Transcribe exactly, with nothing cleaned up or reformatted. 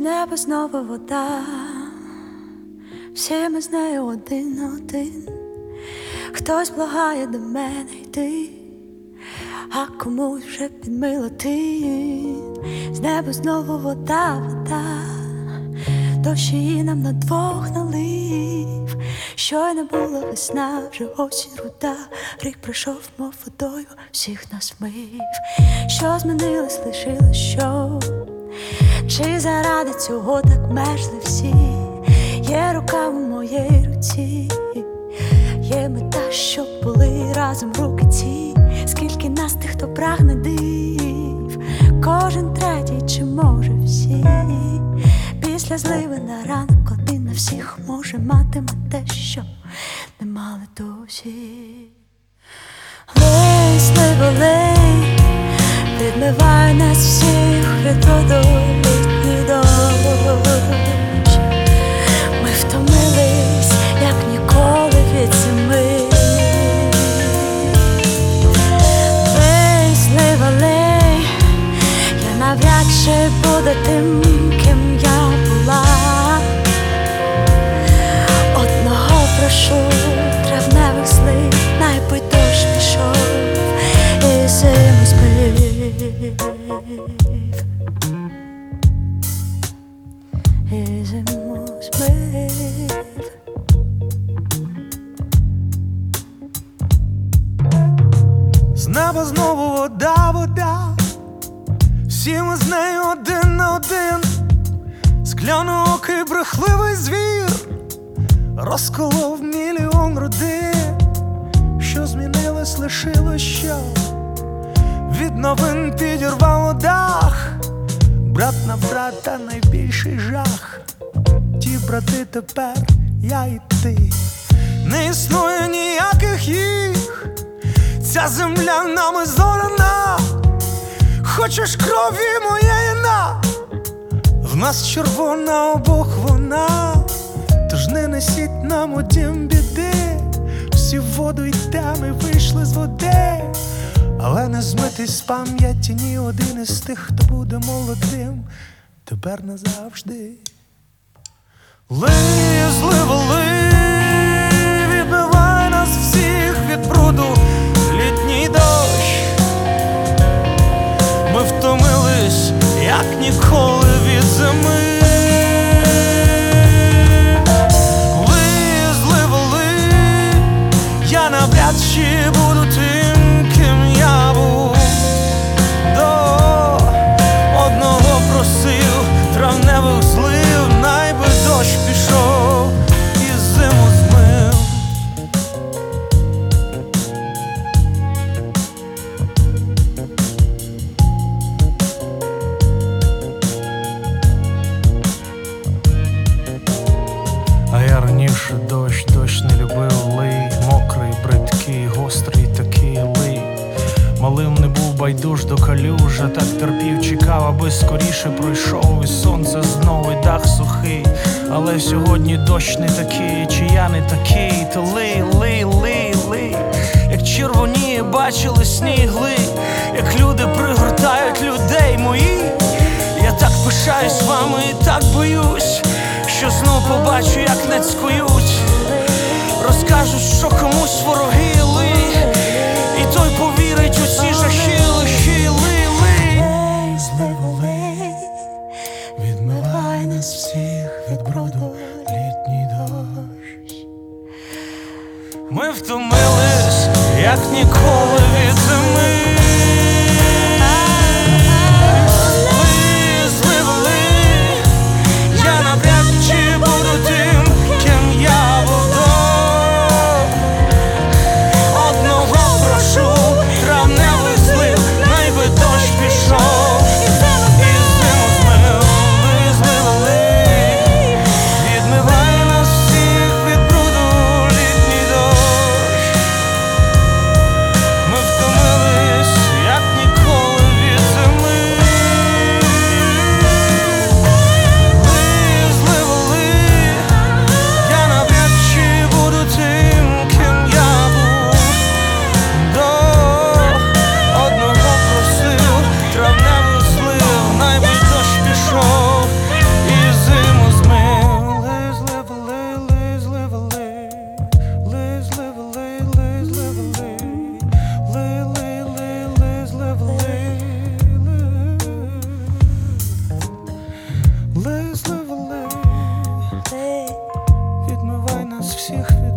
неба знову вода, всі ми з нею один на один. Хтось благає до мене йти, а комусь вже підмила ти. З неба знову вода, вода, дощ її нам на двох налив. Щойно була весна, вже осінь руда, рік пройшов, мов водою, всіх нас вмив. Що змінилось, лишилось що? Чи заради цього так мерзли всі? Є рука у моїй руці, є мета, щоб були разом руки ці. Скільки нас тих, хто прагне див, кожен третій, чи може всі. Після зливи на ранок один на всіх може матиме те, що не мали досі. Лей, сливо, лей, відмиває нас всіх від водолітній дощ. Ми втомились, як ніколи, від зими. Лей, слива, лей, я навряд чи буду тим, ким я була. Одного прошу, травневих слив, найби дощ пішов і зиму збив. І зиму збив. З неба знову вода, вода, всі ми з нею один на один. Скляноокий брехливий звір розколов мільйон родин. Що змінилось, лишилось що? Від новин підірвало дах. Брат на брата найбільший жах. Ті брати тепер я і ти. Не існує ніяких їх. Ця земля нами зорана. Хочеш крові моєї на? В нас червона обох вона. Тож не несіть нам у дім біди. Всі в воду йдемо і вийшли з води. Але не змитись з пам'яті ні один із тих, хто буде молодим тепер назавжди. Лий, зливо, лий, відбивай нас всіх від бруду літній дощ. Ми втомились, як ніколи, від зими. Лий, зливо, лий, я навряд чи буду тим, ким я був. До одного просив травневих злив, найби дощ пішов і зиму змив. А я раніше дощ, дощ не любив. Лий, мокрий, бридкий, гострий такий лий. Малим не був байдуж до калюж, а так терпів, чекав, аби скоріше пройшов. І сонце знову, і дах сухий. Але сьогодні дощ не такий, чи я не такий. То лий, лий, лий, лий, як червоніє, бачили сніг, лий, як люди пригортають людей мої. Я так пишаюсь вами і так боюсь, що знов побачу, як нацькують. Розкажуть, що комусь вороги, лий, і той повірить у ці жахи, лихі, лий, лий. Лей, сливо, лей, Відмивай нас всіх від бруду літній дощ. Ми втомились, як ніколи, від зими. Лий, зливо, лий, я навряд чи буду тим, ким я був до. Одного прошу, травневий злив, найби дощ пішов і зиму змив. Лий, зливо, лий, відмивай нас всіх від бруду літній дощ. Ми втомились, всіх від